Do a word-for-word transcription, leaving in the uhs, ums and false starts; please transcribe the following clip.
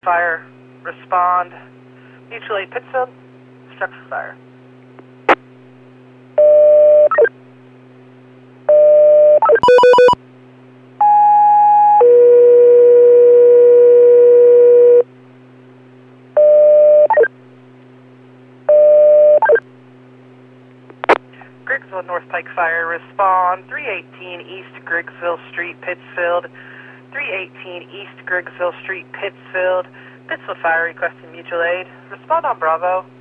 fire. Respond. Mutual aid Pittsfield. Structure fire. Griggsville North Pike Fire, respond. three eighteen East Griggsville Street, Pittsfield. three eighteen East Griggsville Street, Pittsfield. Pittsfield Fire requesting mutual aid. Respond on Bravo.